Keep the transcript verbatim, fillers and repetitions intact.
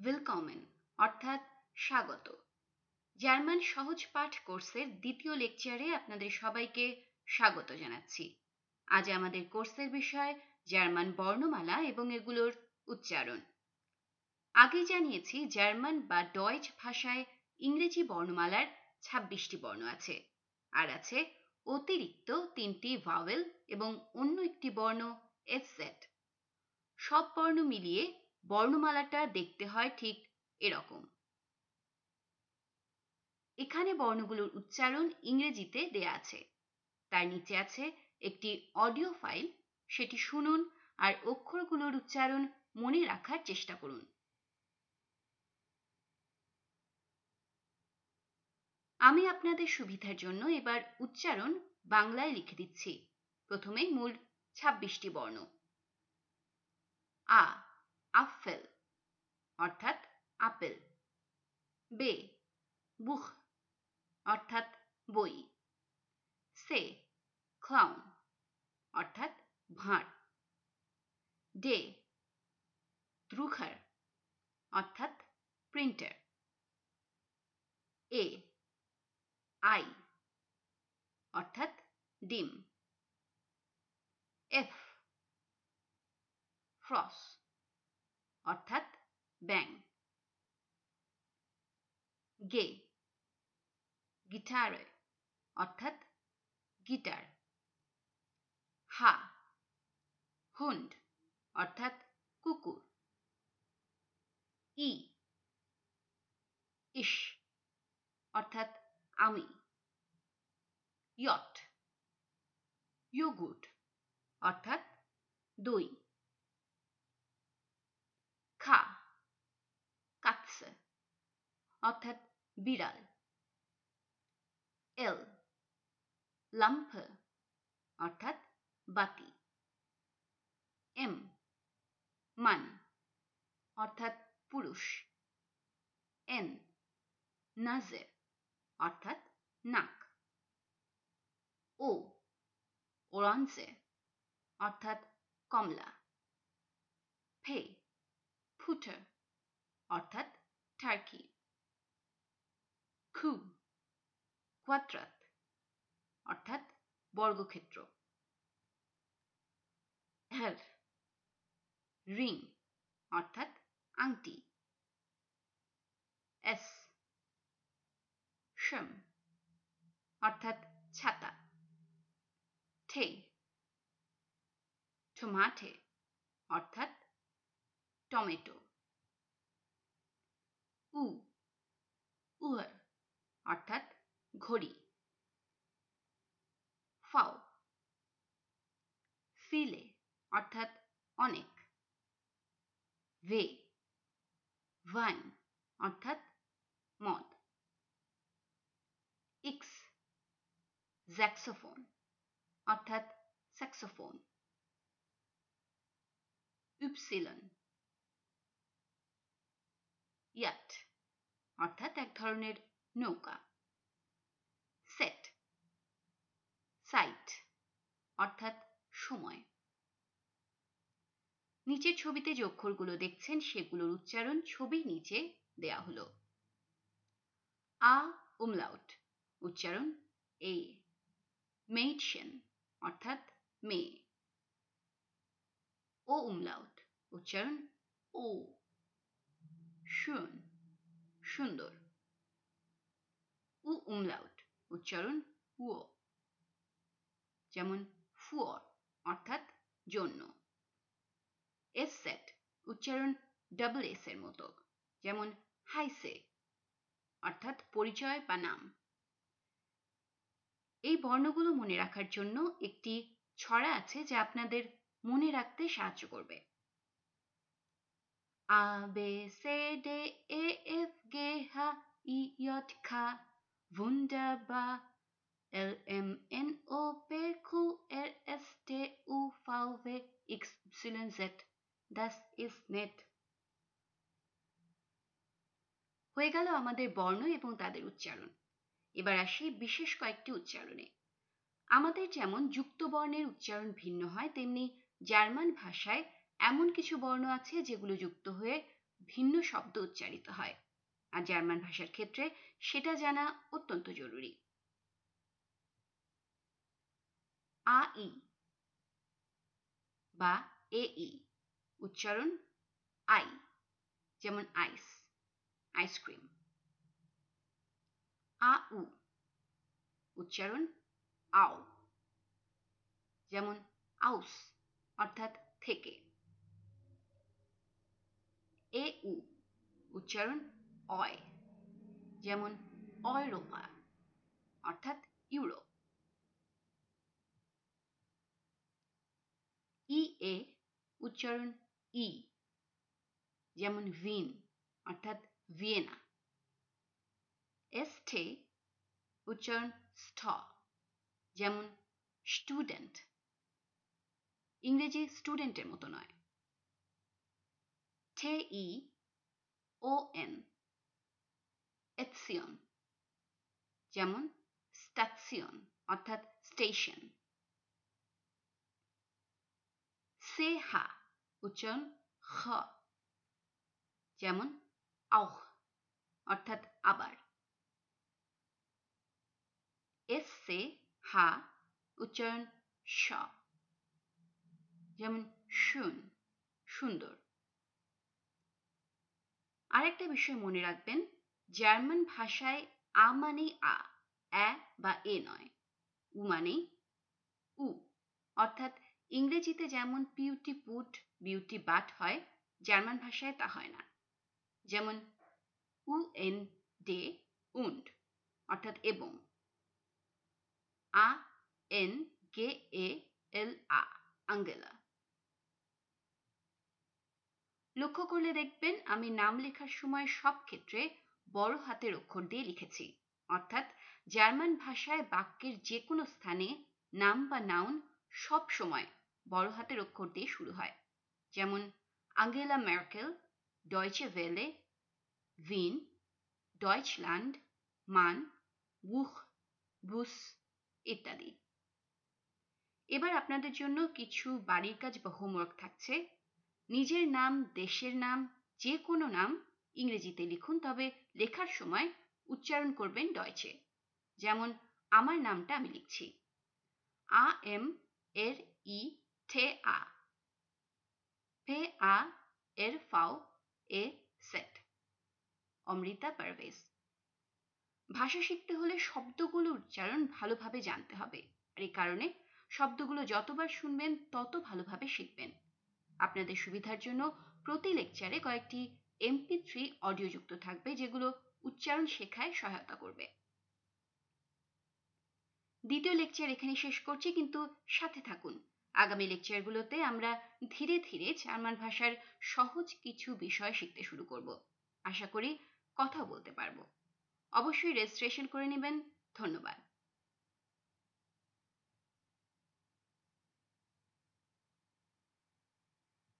willkommen অর্থাৎ স্বাগত। German সহজ পাঠ কোর্সের দ্বিতীয় লেকচারে আপনাদের সবাইকে স্বাগত জানাচ্ছি। আজ আমাদের কোর্সের বিষয় জার্মান বর্ণমালা এবং এগুলোর উচ্চারণ। আগে জানিয়েছি জার্মান বা ডয়েচ ভাষায় ইংরেজি বর্ণমালার ছাব্বিশটি বর্ণ আছে, আর আছে অতিরিক্ত তিনটি ভাওয়েল এবং অন্য একটি বর্ণ এফজেড। সব বর্ণ মিলিয়ে বর্ণমালাটা দেখতে হয় ঠিক এরকম। এখানে বর্ণগুলোর উচ্চারণ ইংরেজিতে দেয়া আছে, তার নিচে আছে একটি অডিও ফাইল, সেটি শুনুন আর অক্ষরগুলোর উচ্চারণ মনে রাখার চেষ্টা করুন। আমি আপনাদের সুবিধার জন্য এবার উচ্চারণ বাংলায় লিখে দিচ্ছি। প্রথমে মূল ছাব্বিশটি বর্ণ। আ আপফেল অর্থাৎ আপেল। বে বুখ অর্থাৎ বই। সে ক্লাউন অর্থাৎ ভাঁড়। ডে দ্রুখার অর্থাৎ প্রিন্টার। এ আই অর্থাৎ ডিম। এফ ফ্রস অর্থাৎ ব্যাং। গে গিটারে অর্থাৎ গিটার। হা হুন্ড অর্থাৎ কুকুর। ই ইস অর্থাৎ আমি। ইয়ট ইয়োগুর্ট অর্থাৎ দই। খা কাৎসে অর্থাৎ বিড়াল। এল লাম্পে অর্থাৎ বাতি। এম মান অর্থাৎ পুরুষ। এন নাজে অর্থাৎ নাক। ও ওরাঞ্জে অর্থাৎ কমলা। ফে ফুটার অর্থাৎ টার্কি। খু কোয়াদ্রাত অর্থাৎ বর্গক্ষেত্র। হের রিং অর্থাৎ আংটি। এস শম অর্থাৎ ছাতা। ঠে টমাটে অর্থাৎ টমেটো। উ উহর অর্থাৎ ঘড়ি। ফাও ফিলে অর্থাৎ অনেক। ভে ভাইন অর্থাৎ মদ। ইক্স স্যাক্সোফোন অর্থাৎ স্যাক্সোফোন। উপসিলন ইয়াট অর্থাৎ এক ধরনের নৌকা। সেট সাইট অর্থাৎ সময়। নিচের ছবিতে যে অক্ষরগুলো দেখছেন সেগুলোর উচ্চারণ ছবির নিচে দেয়া হলো। আ উমলাউট উচ্চারণ এ। মেইডশেন অর্থাৎ মেয়ে। ও উমলাউট উচ্চারণ ও। শুন সুন্দর। উ উমলাউট উচ্চারণ উও, যেমন ফুয়র অর্থাৎ জন্য। এস সেট উচ্চারণ ডাবল এস এর মতো, যেমন হাইসে অর্থাৎ পরিচয় বা নাম। এই বর্ণগুলো মনে রাখার জন্য একটি ছড়া আছে যা আপনাদের মনে রাখতে সাহায্য করবে। আ বে সে ডে এ এফ গে হা ই ইয়ট খা wunderbar L M N O P Q R S T U V W X Y Z das ist nett। হয়ে গেল আমাদের বর্ণ এবং তাদের উচ্চারণ। এবার আসি বিশেষ কয়েকটি উচ্চারণে। আমাদের যেমন যুক্ত বর্ণের উচ্চারণ ভিন্ন হয়, তেমনি জার্মান ভাষায় এমন কিছু বর্ণ আছে যেগুলো যুক্ত হয়ে ভিন্ন শব্দ উচ্চারিত হয়, আর জার্মান ভাষার ক্ষেত্রে সেটা জানা অত্যন্ত জরুরি। আ ই বা এ ই উচ্চারণ আই, যেমন আইস, আইসক্রিম। আ উ উচ্চারণ আও, যেমন আউস অর্থাৎ থেকে। এ উ উচ্চারণ অয়, যেমন অয়রোপা অর্থাৎ ইউরোপ। ই এ উচ্চারণ ই, যেমন ভিন অর্থাৎ ভিয়েনা। এস্থে উচ্চারণ স্থ, যেমন স্টুডেন্ট, ইংরেজি স্টুডেন্টের মতো নয়। থে ই ও এন এৎসিয়ন, যেমন স্টাৎসিয়ন অর্থাৎ স্টেশন। সে হা উচ্চারণ খ, যেমন আউহ অর্থাৎ আবার। এস সে হা উচ্চারণ স, যেমন শুন সুন্দর। আরেকটা বিষয় মনে রাখবেন, জার্মান ভাষায় আ মানে আ, অ্যা বা এ নয়। উ মানে উ, অর্থাৎ ইংরেজিতে যেমন পিউটি পুট বিউটি বাট হয়, জার্মান ভাষায় তা হয় না। যেমন উ এন ডে উন্ড অর্থাৎ এবং, আ এন গে এ এল আ আঙ্গেলা। লক্ষ্য করলে দেখবেন আমি নাম লেখার সময় সব ক্ষেত্রে বড় হাতের অক্ষর দিয়ে লিখেছি, অর্থাৎ জার্মান ভাষায় বাক্যের যে কোনো স্থানে নাম বা নাউন সব সময় বড় হাতের অক্ষর দিয়ে শুরু হয়। যেমন Angela Merkel, Deutsche Welle, Wien, Deutschland, মান, বুখ, বুস ইত্যাদি। এবার আপনাদের জন্য কিছু বাড়ির কাজ বা হোমওয়ার্ক থাকছে। নিজের নাম, দেশের নাম, যে কোনো নাম ইংরেজিতে লিখুন, তবে লেখার সময় উচ্চারণ করবেন ডয়চে। যেমন আমার নামটা আমি লিখছি আ এম এর ই থে আ, ফে আ এর ফাও এ সেট, অমৃতা পারভেজ। ভাষা শিখতে হলে শব্দগুলো উচ্চারণ ভালোভাবে জানতে হবে, আর এই কারণে শব্দগুলো যতবার শুনবেন তত ভালোভাবে শিখবেন। আপনাদের সুবিধার জন্য প্রতি লেকচারে কয়েকটি এমপি থ্রি অডিও যুক্ত থাকবে, যেগুলো উচ্চারণ শেখায় সহায়তা করবে। দ্বিতীয় লেকচার এখানে শেষ করছি, কিন্তু সাথে থাকুন। আগামী লেকচারগুলোতে আমরা ধীরে ধীরে জার্মান ভাষার সহজ কিছু বিষয় শিখতে শুরু করব। আশা করি কথা বলতে পারবো। অবশ্যই রেজিস্ট্রেশন করে নেবেন। ধন্যবাদ।